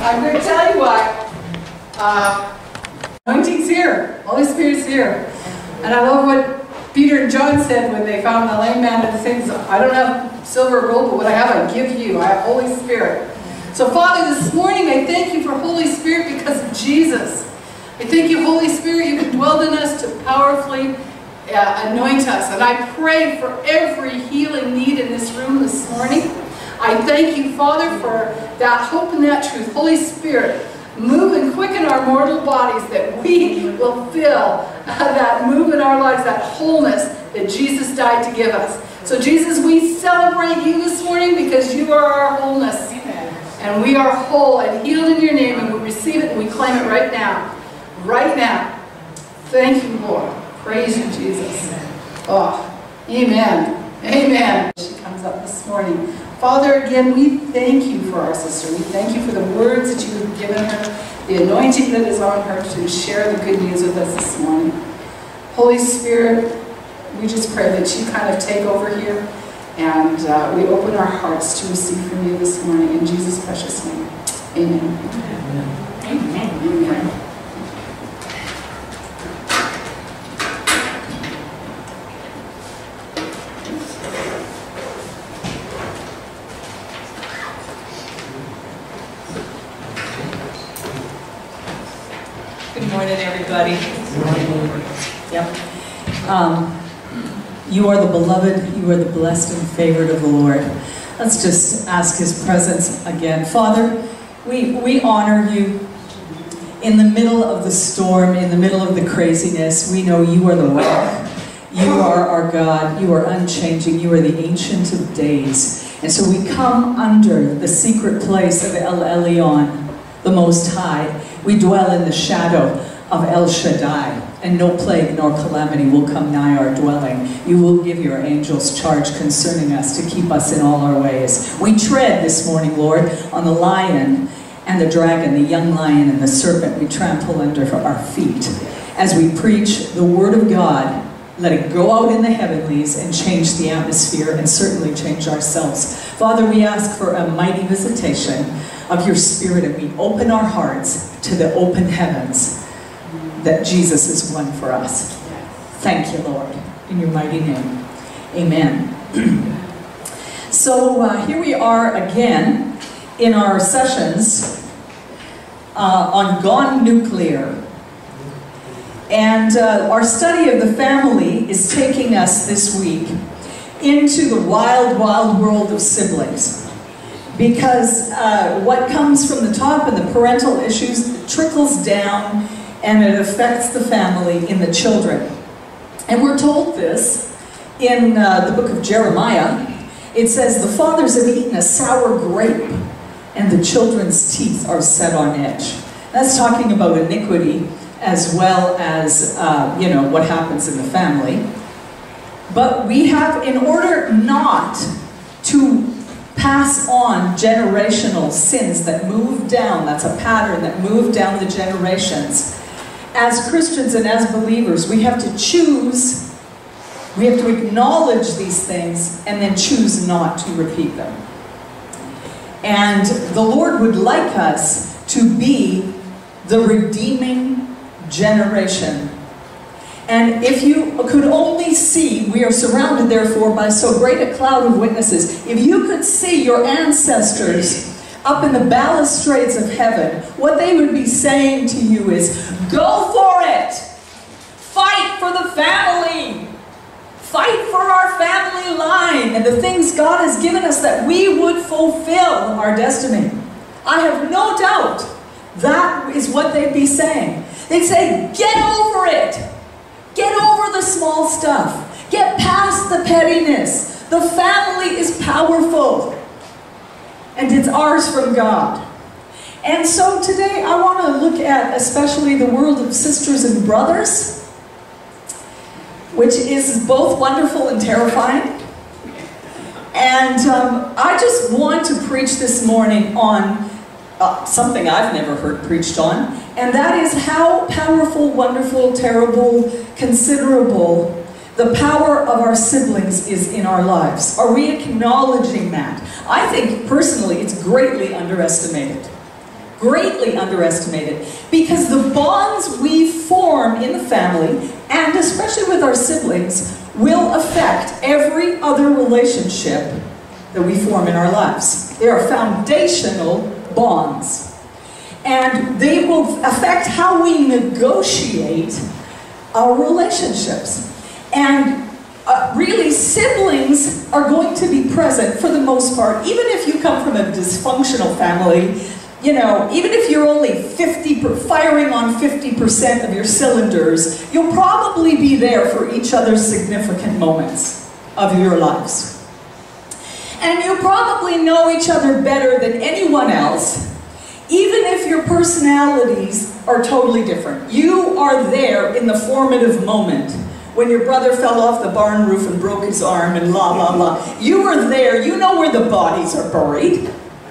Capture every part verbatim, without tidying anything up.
I'm going to tell you what. Uh, anointing's here. Holy Spirit's here. And I love what Peter and John said when they found the lame man and things. I don't have silver or gold, but what I have I give you. I have Holy Spirit. So Father, this morning I thank you for Holy Spirit because of Jesus. I thank you, Holy Spirit, you've indwelled in us to powerfully uh, anoint us. And I pray for every healing need in this room this morning. I thank you, Father, for that hope and that truth. Holy Spirit, move and quicken our mortal bodies that we will feel uh, that move in our lives, that wholeness that Jesus died to give us. So Jesus, we celebrate you this morning because you are our wholeness. Amen. And we are whole and healed in your name, and we receive it and we claim it right now. Right now. Thank you, Lord. Praise you, Jesus. Oh, amen. Amen. She comes up this morning. Father, again, we thank you for our sister. We thank you for the words that you have given her, the anointing that is on her to share the good news with us this morning. Holy Spirit, we just pray that you kind of take over here, and uh, we open our hearts to receive from you this morning. In Jesus' precious name, amen. Amen. Amen. Amen. Good morning, everybody. Good morning. Yep. Um, you are the beloved, you are the blessed and favored of the Lord. Let's just ask his presence again. Father, we, we honor you in the middle of the storm, in the middle of the craziness. We know you are the rock. You are our God. You are unchanging. You are the Ancient of Days. And so we come under the secret place of El Elyon, the Most High. We dwell in the shadow of El Shaddai, and no plague nor calamity will come nigh our dwelling. You will give your angels charge concerning us to keep us in all our ways. We tread this morning, Lord, on the lion and the dragon, the young lion and the serpent. We trample under our feet. As we preach the word of God, let it go out in the heavenlies and change the atmosphere and certainly change ourselves. Father, we ask for a mighty visitation of your Spirit, and we open our hearts to the open heavens that Jesus is won for us. Thank you, Lord, in your mighty name. Amen. So uh, here we are again in our sessions uh, on Gone Nuclear. And uh, our study of the family is taking us this week into the wild, wild world of siblings. Because uh, what comes from the top and the parental issues trickles down, and it affects the family in the children. And we're told this in uh, the book of Jeremiah. It says, the fathers have eaten a sour grape, and the children's teeth are set on edge. That's talking about iniquity as well as, uh, you know, what happens in the family. But we have, in order not to pass on generational sins that move down, that's a pattern that move down the generations, as Christians and as believers, we have to choose, we have to acknowledge these things and then choose not to repeat them. And the Lord would like us to be the redeeming generation. And if you could only see, we are surrounded therefore by so great a cloud of witnesses. If you could see your ancestors up in the balustrades of heaven, what they would be saying to you is, go for it! Fight for the family! Fight for our family line and the things God has given us that we would fulfill our destiny. I have no doubt that is what they'd be saying. They'd say, get over it! Get over the small stuff. Get past the pettiness. The family is powerful. And it's ours from God. And so today I want to look at especially the world of sisters and brothers, which is both wonderful and terrifying. And um, I just want to preach this morning on uh, something I've never heard preached on, and that is how powerful, wonderful, terrible, considerable the power of our siblings is in our lives. Are we acknowledging that? I think, personally, it's greatly underestimated. greatly underestimated, because the bonds we form in the family, and especially with our siblings, will affect every other relationship that we form in our lives. They are foundational bonds. And they will affect how we negotiate our relationships. And uh, really, siblings are going to be present for the most part, even if you come from a dysfunctional family. You know, even if you're only fifty per, firing on fifty percent of your cylinders, you'll probably be there for each other's significant moments of your lives. And you probably know each other better than anyone else, even if your personalities are totally different. You are there in the formative moment when your brother fell off the barn roof and broke his arm and la la la. You were there, you know where the bodies are buried.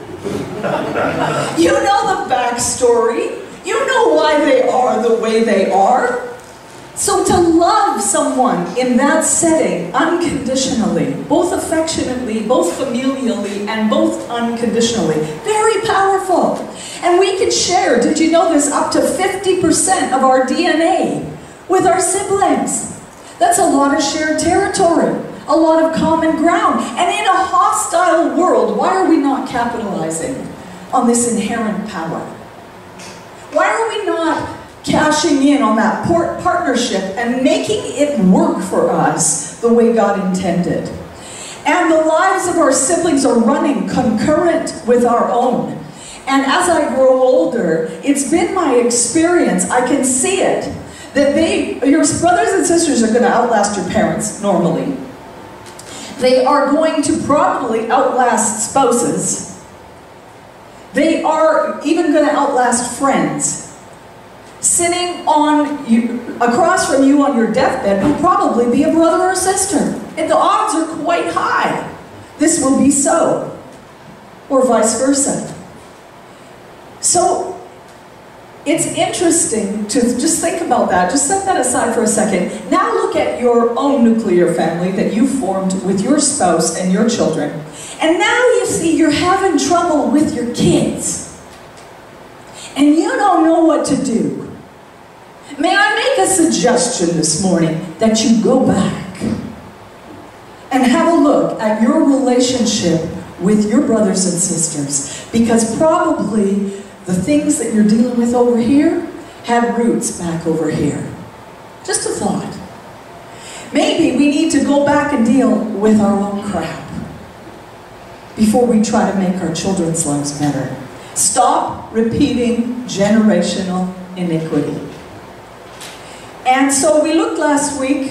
You know the backstory. You know why they are the way they are. So to love someone in that setting unconditionally, both affectionately, both familially, and both unconditionally, very powerful. And we can share, did you know this, up to fifty percent of our D N A with our siblings. That's a lot of shared territory, a lot of common ground. And in a hostile world, why are we not capitalizing on this inherent power? Why are we not cashing in on that partnership and making it work for us the way God intended? And the lives of our siblings are running concurrent with our own. And as I grow older, it's been my experience, I can see it, that they, your brothers and sisters are going to outlast your parents normally. They are going to probably outlast spouses. They are even going to outlast friends. Sitting on you, across from you on your deathbed will probably be a brother or sister. And the odds are quite high this will be so, or vice versa. So it's interesting to just think about that. Just set that aside for a second. Now look at your own nuclear family that you formed with your spouse and your children. And now you see you're having trouble with your kids. And you don't know what to do. May I make a suggestion this morning that you go back and have a look at your relationship with your brothers and sisters, because probably the things that you're dealing with over here have roots back over here. Just a thought. Maybe we need to go back and deal with our own crap before we try to make our children's lives better. Stop repeating generational iniquity. And so we looked last week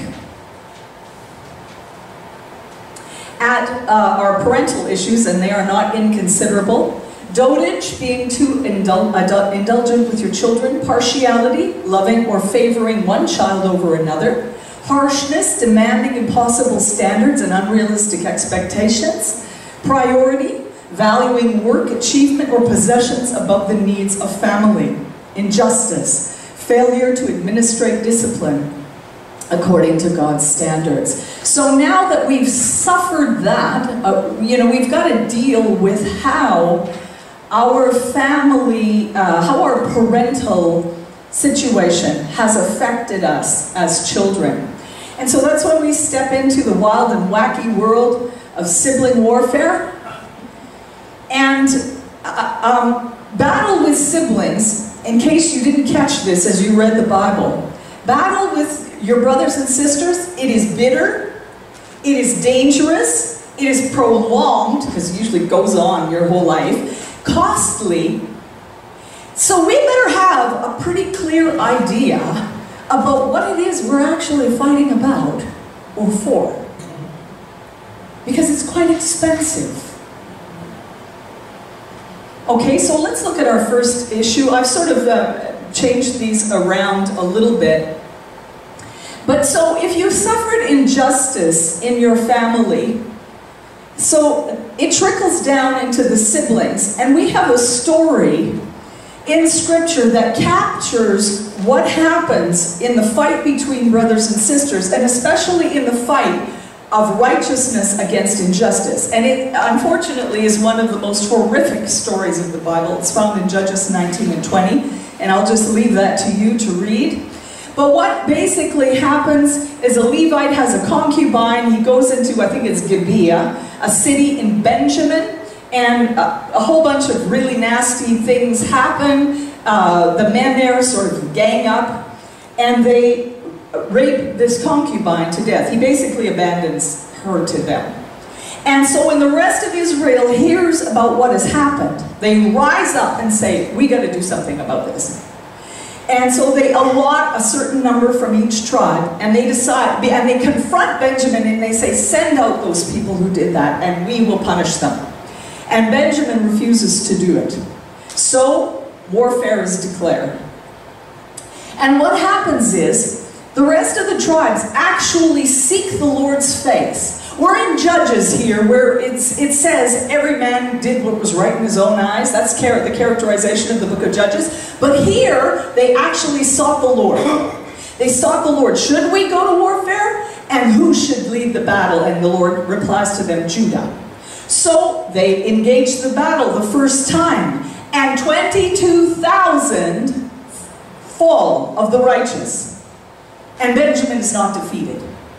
at uh, our parental issues, and they are not inconsiderable. Dotage, being too indul indul indulgent with your children. Partiality, loving or favoring one child over another. Harshness, demanding impossible standards and unrealistic expectations. Priority, valuing work, achievement, or possessions above the needs of family. Injustice, failure to administrate discipline according to God's standards. So now that we've suffered that, uh, you know, we've got to deal with how our family, uh, how our parental situation has affected us as children. And so that's when we step into the wild and wacky world of sibling warfare. And uh, um, battle with siblings, in case you didn't catch this as you read the Bible, battle with your brothers and sisters, it is bitter, it is dangerous, it is prolonged, because it usually goes on your whole life, costly. So we better have a pretty clear idea about what it is we're actually fighting about or for, because it's quite expensive. Okay, so let's look at our first issue. I've sort of uh, changed these around a little bit. But so if you suffered injustice in your family, so it trickles down into the siblings. And we have a story in Scripture that captures what happens in the fight between brothers and sisters, and especially in the fight of righteousness against injustice. And it, unfortunately, is one of the most horrific stories of the Bible. It's found in Judges nineteen and twenty, and I'll just leave that to you to read. But what basically happens is a Levite has a concubine. He goes into, I think it's Gibeah, a city in Benjamin, and a, a whole bunch of really nasty things happen. Uh, the men there sort of gang up, and they rape this concubine to death. He basically abandons her to them. And so when the rest of Israel hears about what has happened, they rise up and say, we got to do something about this. And so they allot a certain number from each tribe, and they decide, and they confront Benjamin, and they say, send out those people who did that, and we will punish them. And Benjamin refuses to do it. So warfare is declared. And what happens is, the rest of the tribes actually seek the Lord's face. We're in Judges here, where it's, it says every man did what was right in his own eyes. That's char the characterization of the book of Judges. But here, they actually sought the Lord. They sought the Lord. Should we go to warfare? And who should lead the battle? And the Lord replies to them, Judah. So they engaged the battle the first time. And twenty-two thousand fall of the righteous. And Benjamin is not defeated.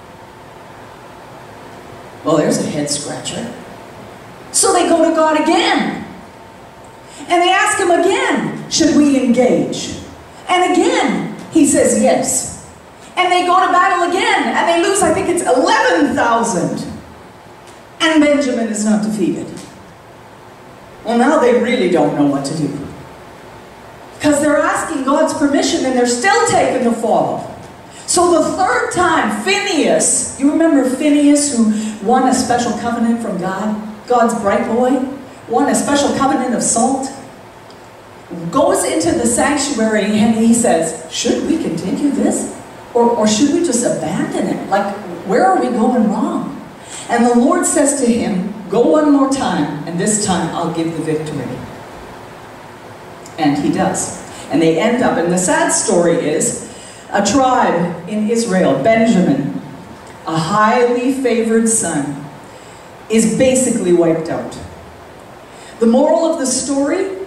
Well, there's a head scratcher. So they go to God again. And they ask him again, should we engage? And again, he says yes. And they go to battle again, and they lose, I think it's eleven thousand. And Benjamin is not defeated. Well, now they really don't know what to do. Because they're asking God's permission, and they're still taking the fall. So the third time, Phineas, you remember Phineas who won a special covenant from God? God's bright boy, won a special covenant of salt, goes into the sanctuary and he says, should we continue this? Or, or should we just abandon it? Like, where are we going wrong? And the Lord says to him, go one more time, and this time I'll give the victory. And he does. And they end up, and the sad story is, a tribe in Israel, Benjamin, a highly favored son, is basically wiped out. The moral of the story,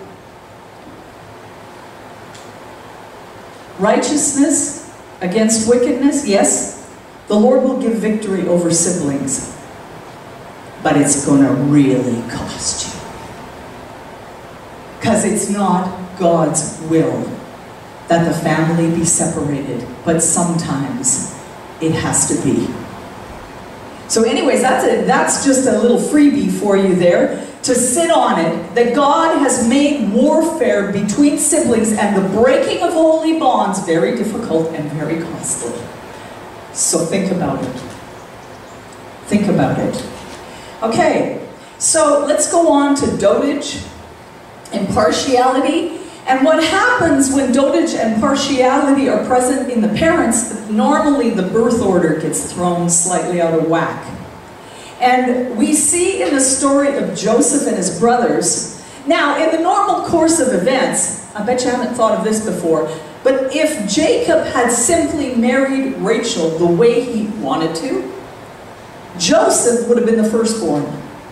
righteousness against wickedness, yes, the Lord will give victory over siblings, but it's going to really cost you. Because it's not God's will that the family be separated, but sometimes it has to be. So anyways, that's, a, that's just a little freebie for you there, to sit on it, that God has made warfare between siblings and the breaking of holy bonds very difficult and very costly. So think about it. Think about it. Okay, so let's go on to dotage and partiality. And what happens when dotage and partiality are present in the parents, normally the birth order gets thrown slightly out of whack. And we see in the story of Joseph and his brothers, now in the normal course of events, I bet you haven't thought of this before, but if Jacob had simply married Rachel the way he wanted to, Joseph would have been the firstborn.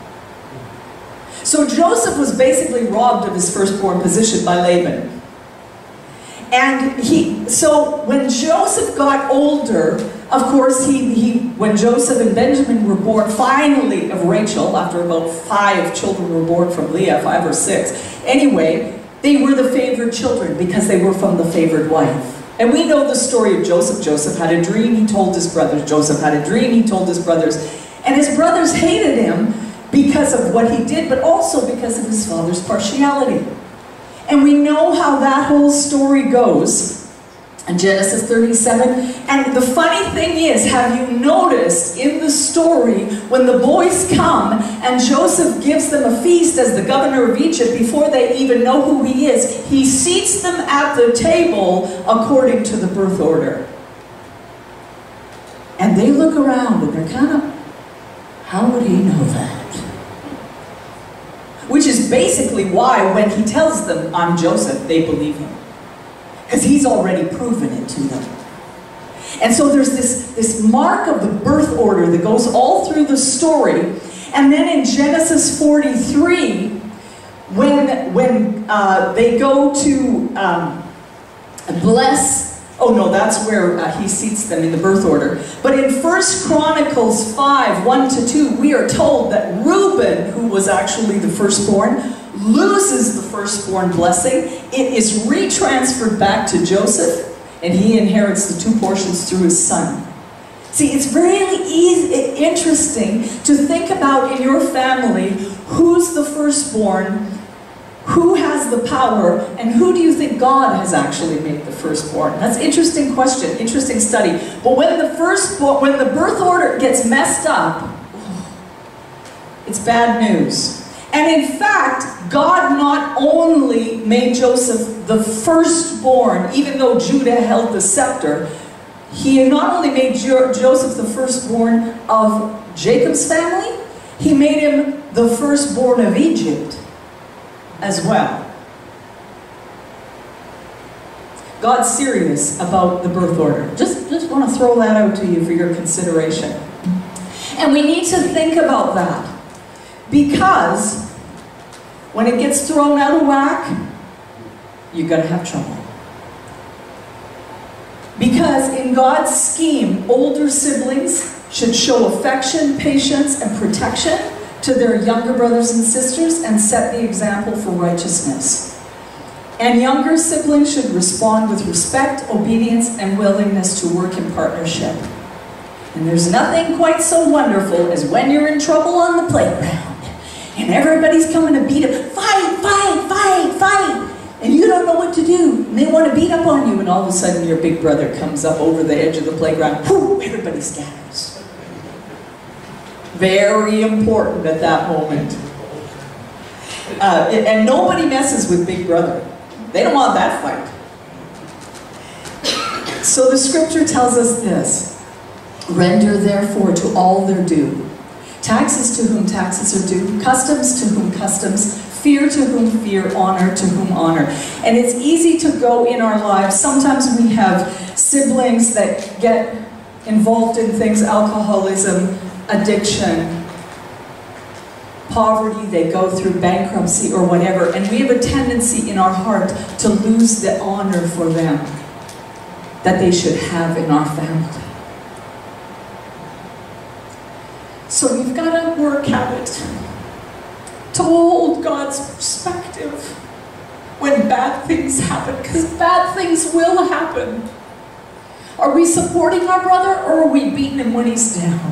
So Joseph was basically robbed of his firstborn position by Laban. And he, so when Joseph got older, of course, he, he, when Joseph and Benjamin were born, finally of Rachel, after about five children were born from Leah, five or six, anyway, they were the favored children because they were from the favored wife. And we know the story of Joseph. Joseph had a dream, he told his brothers. Joseph had a dream, he told his brothers. And his brothers hated him because of what he did, but also because of his father's partiality. And we know how that whole story goes in Genesis thirty-seven. And the funny thing is, have you noticed in the story, when the boys come and Joseph gives them a feast as the governor of Egypt, before they even know who he is, he seats them at the table according to the birth order. And they look around and they're kind of, how would he know that? Which is basically why when he tells them, I'm Joseph, they believe him. Because he's already proven it to them. And so there's this, this mark of the birth order that goes all through the story. And then in Genesis forty-three, when, when uh, they go to um, bless, oh no, that's where uh, he seats them in the birth order. But in First Chronicles five, one to two, we are told that Reuben, who was actually the firstborn, loses the firstborn blessing. It is retransferred back to Joseph, and he inherits the two portions through his son. See, it's really easy, interesting to think about in your family who's the firstborn, who has the power, and who do you think God has actually made the firstborn? That's an interesting question, interesting study. But when the firstborn, when the birth order gets messed up, it's bad news. And in fact, God not only made Joseph the firstborn, even though Judah held the scepter, he not only made jo Joseph the firstborn of Jacob's family, he made him the firstborn of Egypt as well. God's serious about the birth order. Just, just want to throw that out to you for your consideration. And we need to think about that. Because when it gets thrown out of whack, you're going to have trouble. Because in God's scheme, older siblings should show affection, patience, and protection to their younger brothers and sisters and set the example for righteousness. And younger siblings should respond with respect, obedience, and willingness to work in partnership. And there's nothing quite so wonderful as when you're in trouble on the playground and everybody's coming to beat up, fight, fight, fight, fight, and you don't know what to do, and they want to beat up on you, and all of a sudden your big brother comes up over the edge of the playground, whoo, everybody scatters. Very important at that moment. Uh, and nobody messes with big brother. They don't want that fight. So the scripture tells us this: render therefore to all their due. Taxes to whom taxes are due, customs to whom customs, fear to whom fear, honor to whom honor. And it's easy to go in our lives. Sometimes we have siblings that get involved in things, alcoholism, addiction, poverty, they go through bankruptcy or whatever, and we have a tendency in our heart to lose the honor for them that they should have in our family. So we've got to work at it to hold God's perspective when bad things happen, because bad things will happen. Are we supporting our brother, or are we beating him when he's down?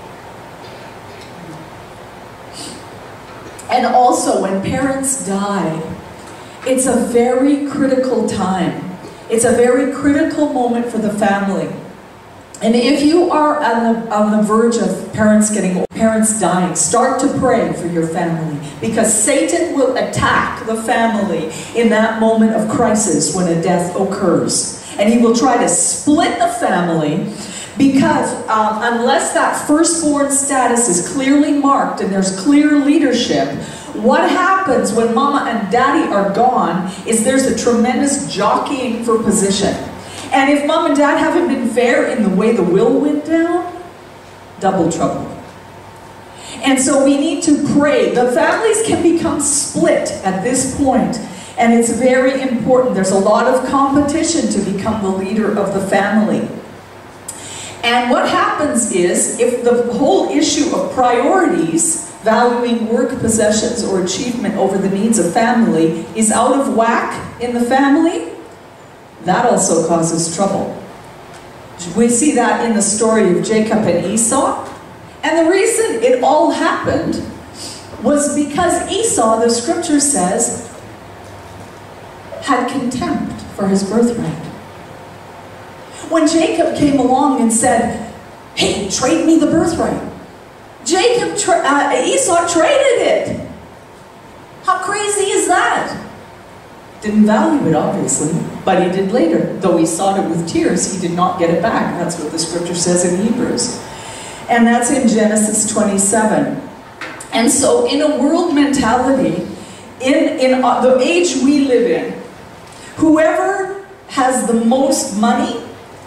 And also, when parents die, it's a very critical time. It's a very critical moment for the family. And if you are on the, on the verge of parents getting old, parents dying, start to pray for your family, because Satan will attack the family in that moment of crisis when a death occurs. And he will try to split the family, because um, unless that firstborn status is clearly marked and there's clear leadership, what happens when mama and daddy are gone is there's a tremendous jockeying for position. And if mom and dad haven't been fair in the way the will went down, double trouble. And so we need to pray. The families can become split at this point, and it's very important. There's a lot of competition to become the leader of the family. And what happens is, if the whole issue of priorities, valuing work, possessions, or achievement over the needs of family, is out of whack in the family, that also causes trouble. We see that in the story of Jacob and Esau. And the reason it all happened was because Esau, the scripture says, had contempt for his birthright. When Jacob came along and said, hey, trade me the birthright, Jacob, tra uh, Esau traded it. How crazy is that? Didn't value it, obviously, but he did later. Though he sought it with tears, he did not get it back. That's what the scripture says in Hebrews. And that's in Genesis twenty-seven. And so in a world mentality, in, in uh, the age we live in, whoever has the most money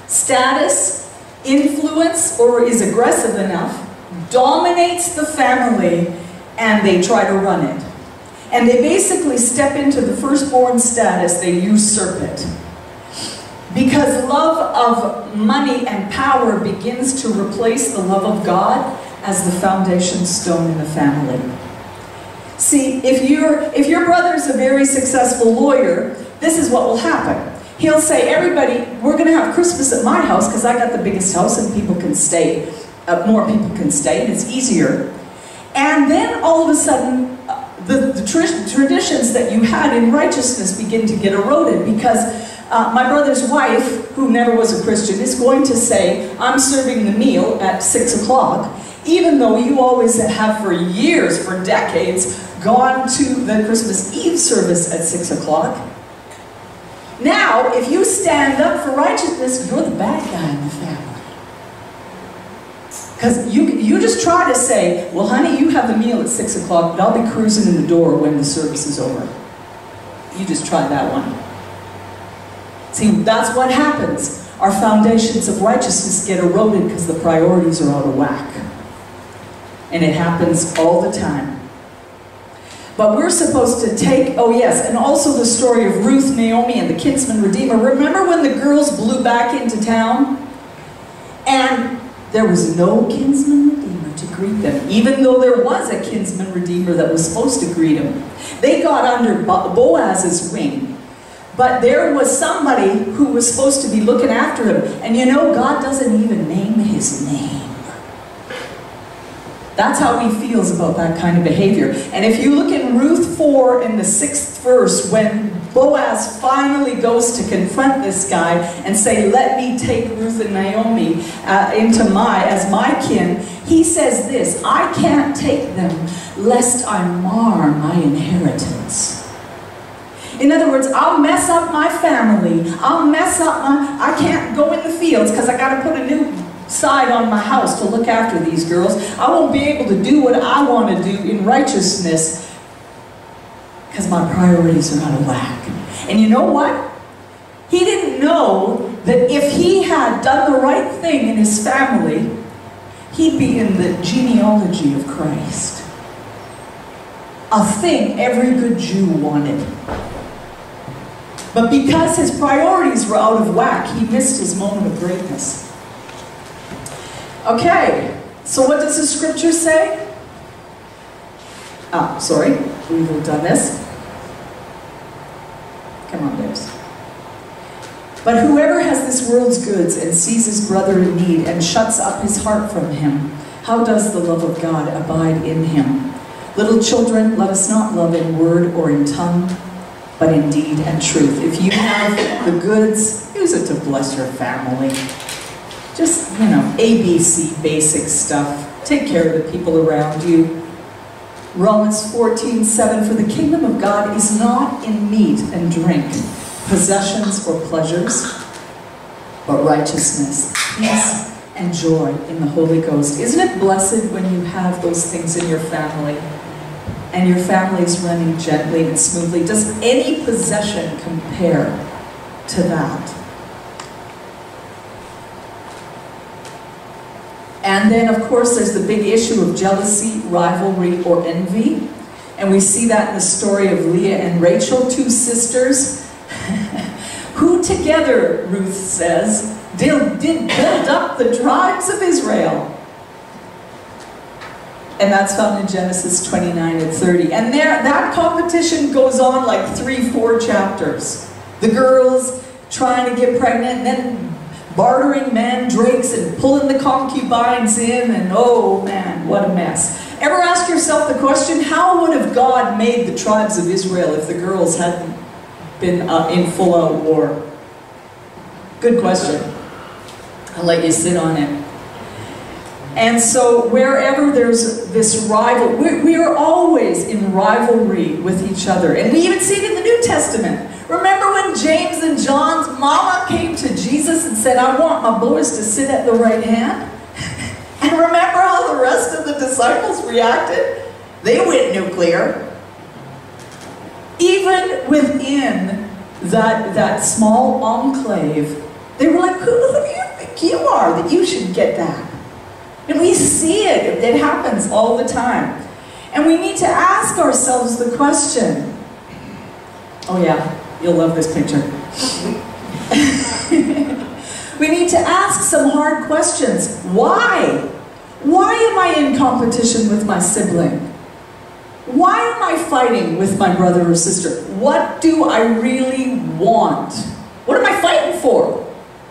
status, influence, or is aggressive enough, dominates the family, and they try to run it. And they basically step into the firstborn status, they usurp it. Because love of money and power begins to replace the love of God as the foundation stone in the family. See, if, you're, if your brother's a very successful lawyer, this is what will happen. He'll say, everybody, we're going to have Christmas at my house because I got the biggest house and people can stay. Uh, more people can stay and it's easier. And then all of a sudden, uh, the, the tra traditions that you had in righteousness begin to get eroded because uh, my brother's wife, who never was a Christian, is going to say, I'm serving the meal at six o'clock, even though you always have for years, for decades, gone to the Christmas Eve service at six o'clock. Now, if you stand up for righteousness, you're the bad guy in the family. Because you, you just try to say, well, honey, you have the meal at six o'clock, but I'll be cruising in the door when the service is over. You just try that one. See, that's what happens. Our foundations of righteousness get eroded because the priorities are out of whack. And it happens all the time. But we're supposed to take, oh yes, and also the story of Ruth, Naomi, and the kinsman redeemer. Remember when the girls blew back into town? And there was no kinsman redeemer to greet them, even though there was a kinsman redeemer that was supposed to greet them. They got under Boaz's wing. But there was somebody who was supposed to be looking after him. And you know, God doesn't even name his name. That's how he feels about that kind of behavior. And if you look in Ruth four in the sixth verse, when Boaz finally goes to confront this guy and say, let me take Ruth and Naomi uh, into my, as my kin, he says this, I can't take them lest I mar my inheritance. In other words, I'll mess up my family. I'll mess up my, I can't go in the fields because I got to put a new side on my house to look after these girls. I won't be able to do what I want to do in righteousness because my priorities are out of whack. And you know what? He didn't know that if he had done the right thing in his family, he'd be in the genealogy of Christ. A thing every good Jew wanted. But because his priorities were out of whack, he missed his moment of greatness. Okay, so what does the scripture say? Ah, sorry, we've done this. Come on, babes. But whoever has this world's goods and sees his brother in need and shuts up his heart from him, how does the love of God abide in him? Little children, let us not love in word or in tongue, but in deed and truth. If you have the goods, use it to bless your family. Just, you know, A B C basic stuff. Take care of the people around you. Romans fourteen seven, for the kingdom of God is not in meat and drink, possessions or pleasures, but righteousness, peace, and joy in the Holy Ghost. Isn't it blessed when you have those things in your family and your family is running gently and smoothly? Does any possession compare to that? And then, of course, there's the big issue of jealousy, rivalry, or envy. And we see that in the story of Leah and Rachel, two sisters, who together, Ruth says, did, did build up the tribes of Israel. And that's found in Genesis twenty-nine and thirty. And there, that competition goes on like three, four chapters. The girls trying to get pregnant, and then bartering mandrakes and pulling the concubines in, and oh man, what a mess. Ever ask yourself the question, how would have God made the tribes of Israel if the girls hadn't been uh, in full-out war? Good question. I'll let you sit on it. And so wherever there's this rival, we, we are always in rivalry with each other. And we even see it in the New Testament. Remember when James and John's mama came to Jesus and said, I want my boys to sit at the right hand? And remember how the rest of the disciples reacted? They went nuclear. Even within that, that small enclave, They were like, who do you think you are that you should get that? And we see it. It happens all the time. And we need to ask ourselves the question. Oh yeah, you'll love this picture. We need to ask some hard questions. Why? Why am I in competition with my sibling? Why am I fighting with my brother or sister? What do I really want? What am I fighting for?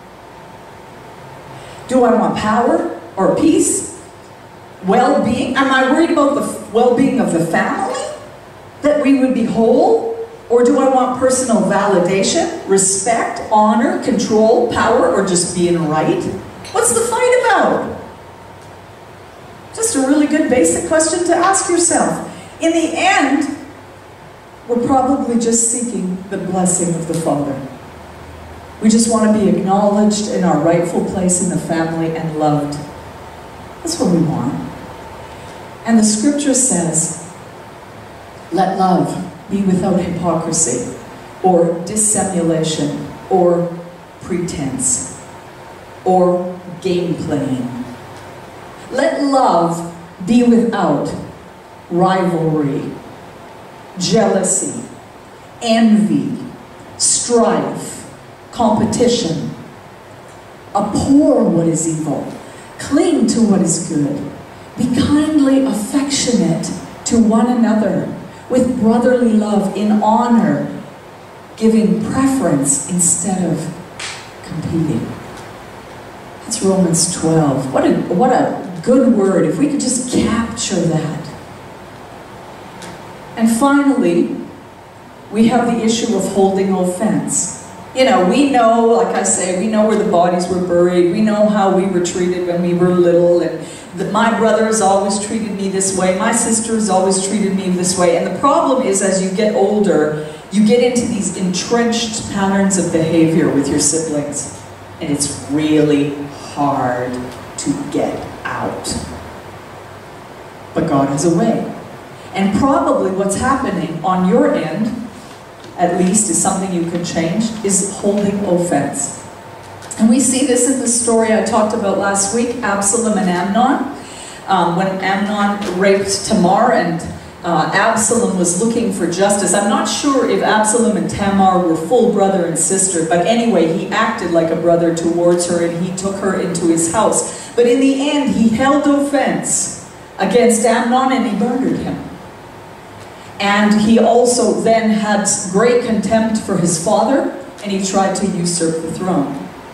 Do I want power or peace? Well-being? Am I worried about the well-being of the family? That we would be whole? Or do I want personal validation, respect, honor, control, power, or just being right? What's the fight about? Just a really good basic question to ask yourself. In the end, we're probably just seeking the blessing of the Father. We just want to be acknowledged in our rightful place in the family and loved. That's what we want. And the scripture says, let love be without hypocrisy, or dissimulation, or pretense, or game playing. Let love be without rivalry, jealousy, envy, strife, competition. Abhor what is evil. Cling to what is good. Be kindly affectionate to one another, with brotherly love, in honor, giving preference instead of competing. That's Romans twelve. What a, what a good word, if we could just capture that. And finally, we have the issue of holding offense. You know, we know, like I say, we know where the bodies were buried. We know how we were treated when we were little, and that my brother has always treated me this way, my sister has always treated me this way. And the problem is, as you get older, you get into these entrenched patterns of behavior with your siblings. And it's really hard to get out. But God has a way. And probably what's happening on your end, at least, is something you can change, is holding offense. And we see this in the story I talked about last week, Absalom and Amnon. Um, when Amnon raped Tamar and uh, Absalom was looking for justice. I'm not sure if Absalom and Tamar were full brother and sister, but anyway, he acted like a brother towards her and he took her into his house. But in the end, he held offense against Amnon and he murdered him. And he also then had great contempt for his father and he tried to usurp the throne.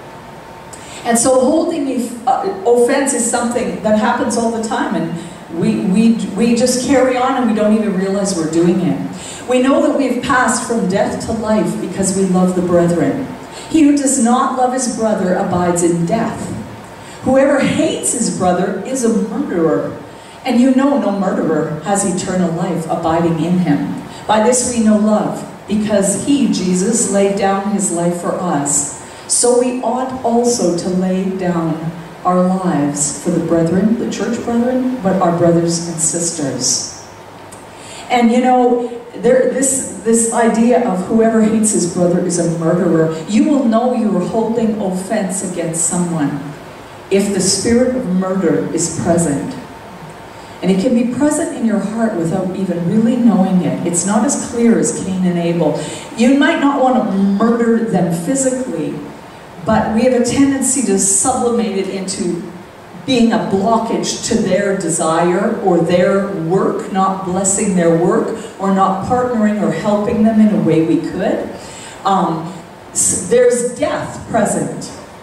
And so holding uh, offense is something that happens all the time, and we, we, we just carry on and we don't even realize we're doing it. We know that we've passed from death to life because we love the brethren. He who does not love his brother abides in death. Whoever hates his brother is a murderer. And you know no murderer has eternal life abiding in him. By this we know love, because he, Jesus, laid down his life for us. So we ought also to lay down our lives for the brethren, the church brethren, but our brothers and sisters. And you know, there, this, this idea of whoever hates his brother is a murderer, you will know you are holding offense against someone if the spirit of murder is present. And it can be present in your heart without even really knowing it. It's not as clear as Cain and Abel. You might not want to murder them physically, but we have a tendency to sublimate it into being a blockage to their desire or their work, not blessing their work, or not partnering or helping them in a way we could. Um, there's death present.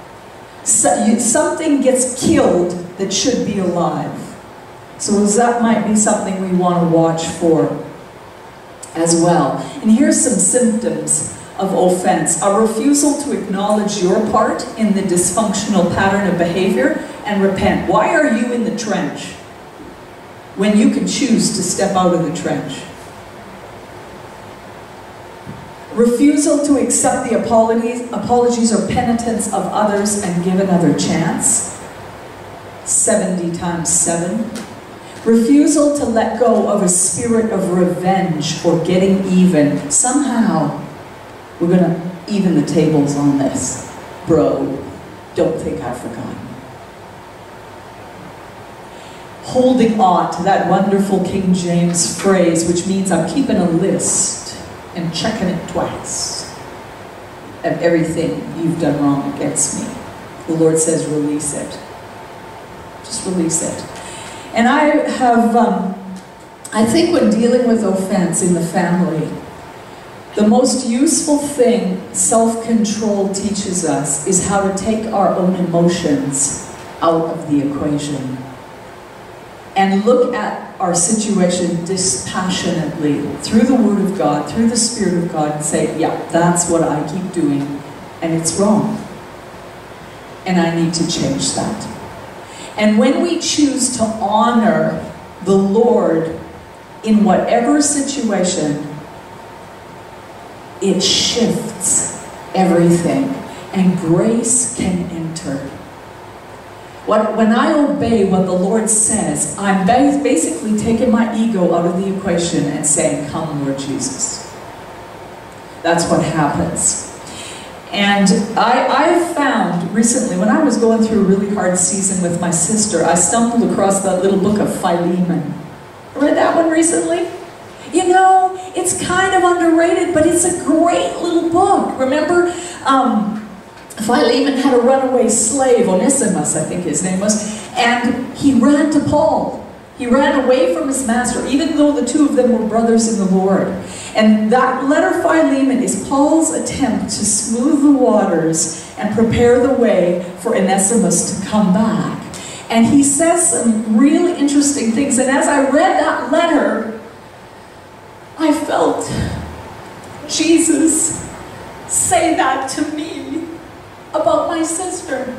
So you, something gets killed that should be alive. So that might be something we want to watch for as well. And here's some symptoms of offense. A refusal to acknowledge your part in the dysfunctional pattern of behavior and repent. Why are you in the trench when you can choose to step out of the trench? Refusal to accept the apologies, apologies or penitence of others and give another chance. seventy times seven. Refusal to let go of a spirit of revenge or getting even. Somehow, we're going to even the tables on this. bro, don't think I've forgotten. Holding on to that wonderful King James phrase, which means I'm keeping a list and checking it twice of everything you've done wrong against me. The Lord says, release it. Just release it. And I have, um, I think when dealing with offense in the family, the most useful thing self-control teaches us is how to take our own emotions out of the equation and look at our situation dispassionately through the Word of God, through the Spirit of God, and say, yeah, that's what I keep doing, and it's wrong. And I need to change that. And when we choose to honor the Lord in whatever situation, it shifts everything, and grace can enter. What, when I obey what the Lord says, I'm basically taking my ego out of the equation and saying, come, Lord Jesus. That's what happens. And I, I've found recently, when I was going through a really hard season with my sister, I stumbled across that little book of Philemon. Read that one recently? You know, it's kind of underrated, but it's a great little book. Remember, um, Philemon had a runaway slave, Onesimus, I think his name was, and he ran to Paul. He ran away from his master, even though the two of them were brothers in the Lord. And that letter Philemon is Paul's attempt to smooth the waters and prepare the way for Onesimus to come back. And he says some really interesting things. And as I read that letter, I felt Jesus say that to me about my sister.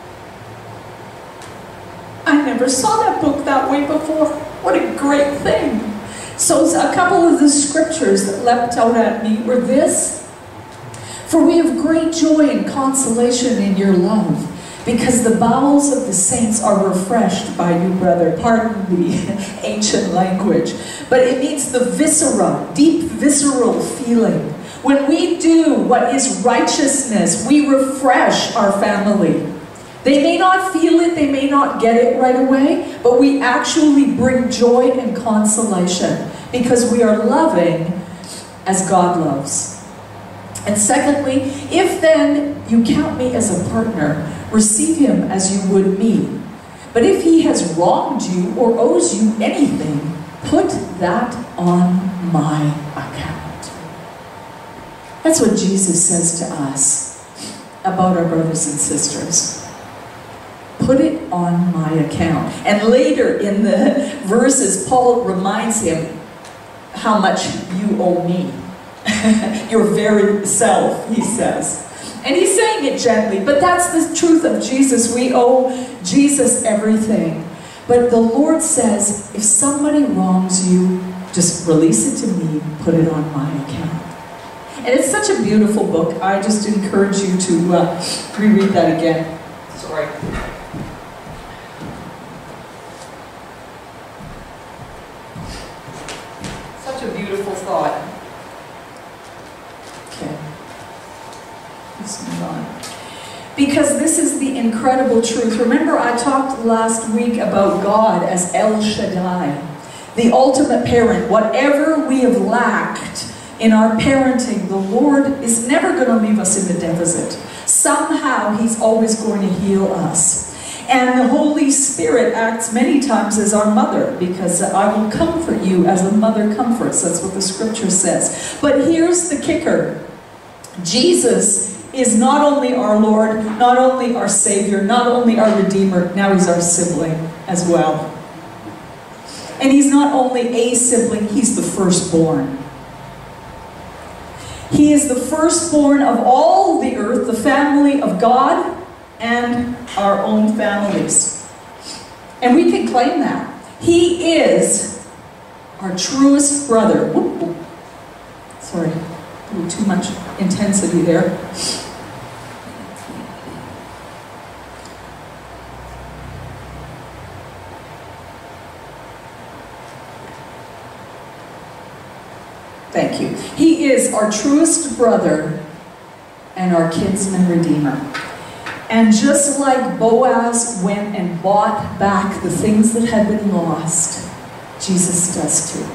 I never saw that book that way before. What a great thing. So a couple of the scriptures that leapt out at me were this. For we have great joy and consolation in your love, because the bowels of the saints are refreshed by you, brother. Pardon the ancient language. But it means the viscera, deep visceral feeling. When we do what is righteousness, we refresh our family. They may not feel it, they may not get it right away, but we actually bring joy and consolation because we are loving as God loves. And secondly, if then you count me as a partner, receive him as you would me. But if he has wronged you or owes you anything, put that on my account. That's what Jesus says to us about our brothers and sisters. Put it on my account. And later in the verses, Paul reminds him how much you owe me. Your very self, he says. And he's saying it gently, but that's the truth of Jesus. We owe Jesus everything. But the Lord says, if somebody wrongs you, just release it to me, put it on my account. And it's such a beautiful book. I just encourage you to uh, reread that again. Sorry. Such a beautiful thought. Okay. Let's move on. Because this is the incredible truth. Remember, I talked last week about God as El Shaddai, the ultimate parent. Whatever we have lacked in our parenting, the Lord is never going to leave us in the deficit. Somehow, He's always going to heal us. And the Holy Spirit acts many times as our mother, because I will comfort you as a mother comforts. That's what the scripture says. But here's the kicker. Jesus is not only our Lord, not only our Savior, not only our Redeemer, now He's our sibling as well. And He's not only a sibling, He's the firstborn. He is the firstborn of all the earth, the family of God, and our own families. And we can claim that. He is our truest brother. Whoop, whoop. Sorry, a little too much intensity there. Thank you. He is our truest brother and our kinsman redeemer. And just like Boaz went and bought back the things that had been lost, Jesus does too.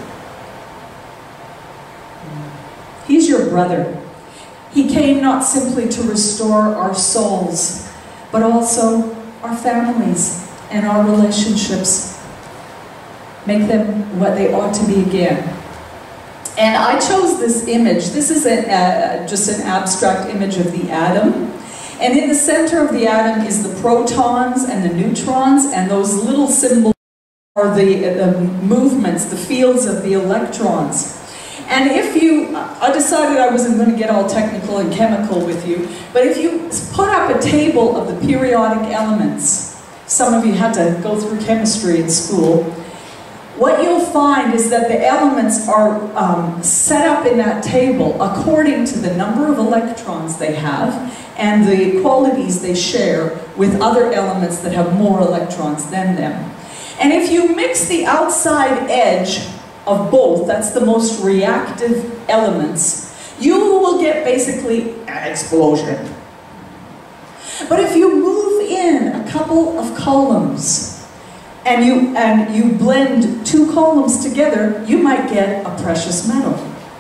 He's your brother. He came not simply to restore our souls, but also our families and our relationships. Make them what they ought to be again. And I chose this image. This is a, uh, just an abstract image of the atom. And in the center of the atom is the protons and the neutrons, and those little symbols are the, the movements, the fields of the electrons. And if you, I decided I wasn't going to get all technical and chemical with you, but if you put up a table of the periodic elements, some of you had to go through chemistry in school, what you'll find is that the elements are um, set up in that table according to the number of electrons they have and the qualities they share with other elements that have more electrons than them. And if you mix the outside edge of both, that's the most reactive elements, you will get basically an explosion. But if you move in a couple of columns and you, and you blend two columns together, you might get a precious metal.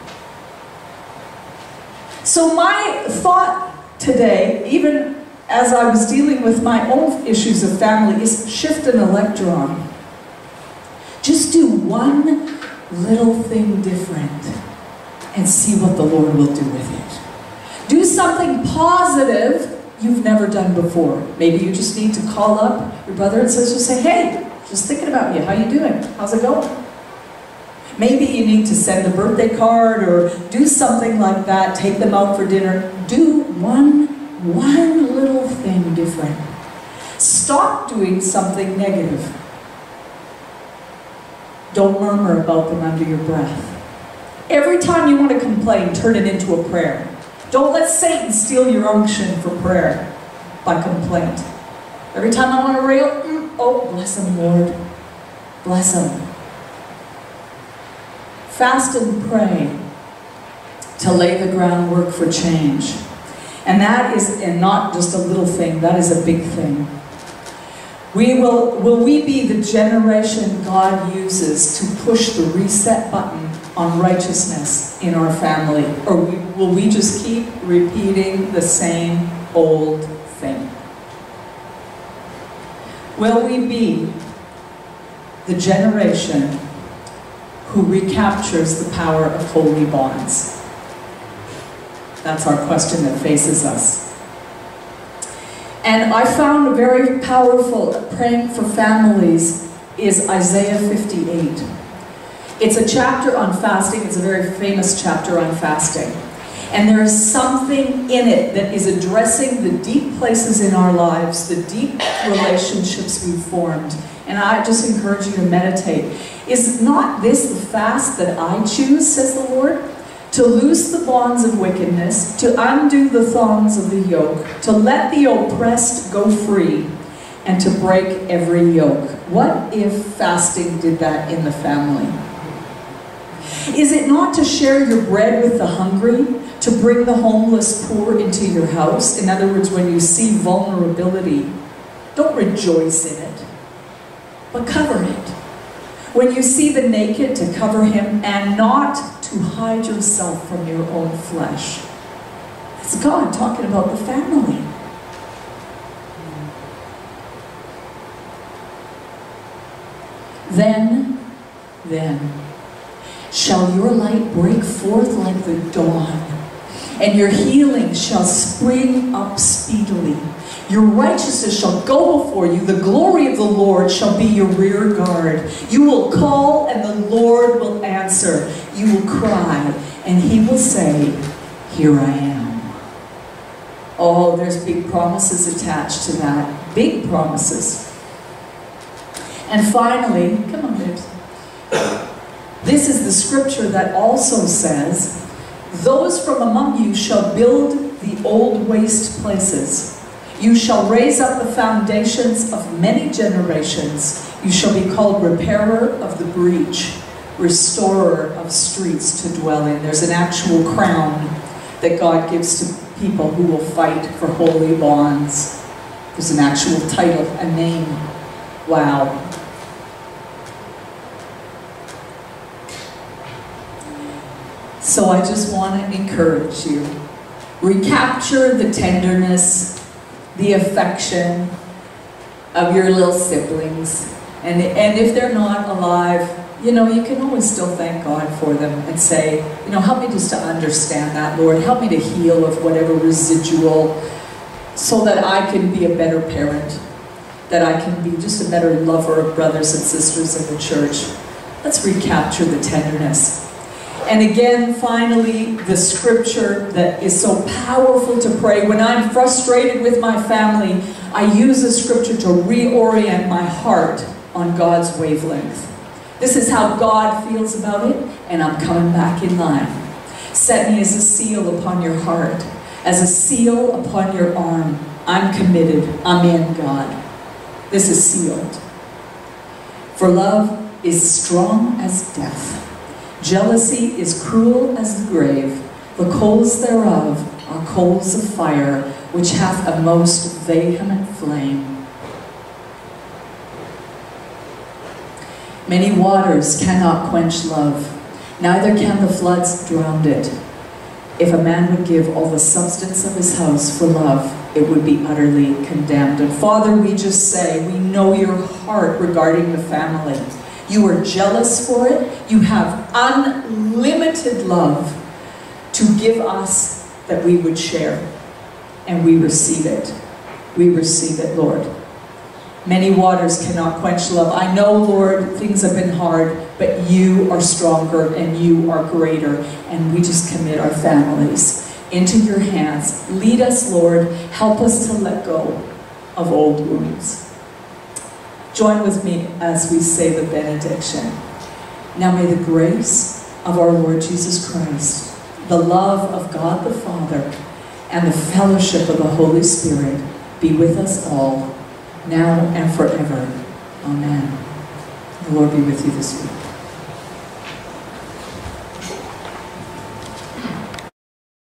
So my thought today, even as I was dealing with my own issues of family, is shift an electron. Just do one little thing different and see what the Lord will do with it. Do something positive you've never done before. Maybe you just need to call up your brother and sister and say, hey, just thinking about you, how you doing? How's it going? Maybe you need to send a birthday card or do something like that, take them out for dinner. Do one, one little thing different. Stop doing something negative. Don't murmur about them under your breath. Every time you want to complain, turn it into a prayer. Don't let Satan steal your unction for prayer by complaint. Every time I want to rail, mm, oh, bless him, Lord. Bless him. Fast and pray to lay the groundwork for change. And that is and not just a little thing, that is a big thing. We will, will we be the generation God uses to push the reset button on righteousness in our family? Or we, will we just keep repeating the same old thing? Will we be the generation who recaptures the power of holy bonds? That's our question that faces us. And I found very powerful, praying for families, is Isaiah fifty-eight. It's a chapter on fasting. It's a very famous chapter on fasting. And there is something in it that is addressing the deep places in our lives, the deep relationships we've formed. And I just encourage you to meditate. Is not this the fast that I choose, says the Lord? To loose the bonds of wickedness, to undo the thongs of the yoke, to let the oppressed go free, and to break every yoke. What if fasting did that in the family? Is it not to share your bread with the hungry, to bring the homeless poor into your house? In other words, when you see vulnerability, don't rejoice in it, but cover it. When you see the naked, to cover him, and not to hide yourself from your own flesh. It's God talking about the family. Then, then, shall your light break forth like the dawn, and your healing shall spring up speedily. Your righteousness shall go before you. The glory of the Lord shall be your rear guard. You will call, and the Lord will answer. You will cry, and he will say, here I am. Oh, there's big promises attached to that. Big promises. And finally, come on, babes. This is the scripture that also says, those from among you shall build the old waste places. You shall raise up the foundations of many generations. You shall be called repairer of the breach, restorer of streets to dwell in. There's an actual crown that God gives to people who will fight for holy bonds. There's an actual title, a name. Wow. So I just want to encourage you. Recapture the tenderness, the affection of your little siblings. And, and if they're not alive, you know, you can always still thank God for them and say, you know, help me just to understand that, Lord. Help me to heal of whatever residual, so that I can be a better parent, that I can be just a better lover of brothers and sisters in the church. Let's recapture the tenderness. And again, finally, the scripture that is so powerful to pray. When I'm frustrated with my family, I use the scripture to reorient my heart on God's wavelength. This is how God feels about it, and I'm coming back in line. Set me as a seal upon your heart, as a seal upon your arm. I'm committed. I'm in God. This is sealed. For love is strong as death. Jealousy is cruel as the grave. The coals thereof are coals of fire, which hath a most vehement flame. Many waters cannot quench love, neither can the floods drown it. If a man would give all the substance of his house for love, it would be utterly condemned. And Father, we just say, we know your heart regarding the family. You are jealous for it. You have unlimited love to give us that we would share. And we receive it. We receive it, Lord. Many waters cannot quench love. I know, Lord, things have been hard, but you are stronger and you are greater. And we just commit our families into your hands. Lead us, Lord. Help us to let go of old wounds. Join with me as we say the benediction. Now may the grace of our Lord Jesus Christ, the love of God the Father, and the fellowship of the Holy Spirit be with us all, now and forever. Amen. The Lord be with you this week.